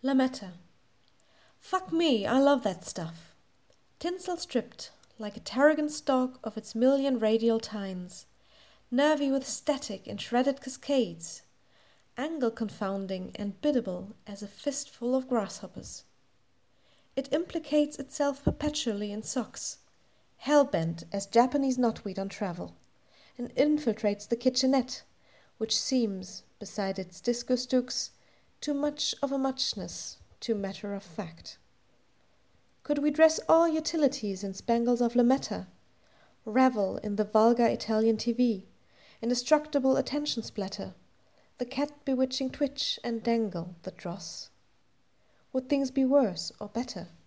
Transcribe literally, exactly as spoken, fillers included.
Lametta. Fuck me, I love that stuff. Tinsel stripped, like a tarragon stalk of its million radial tines, nervy with static and shredded cascades, angle confounding and biddable as a fistful of grasshoppers. It implicates itself perpetually in socks, hell-bent as Japanese knotweed on travel, and infiltrates the kitchenette, which seems, beside its disco stooks, too much of a muchness, too matter of fact. Could we dress all utilities in spangles of lametta, revel in the vulgar Italian T V, indestructible attention splatter, the cat-bewitching twitch and dangle, the dross? Would things be worse or better?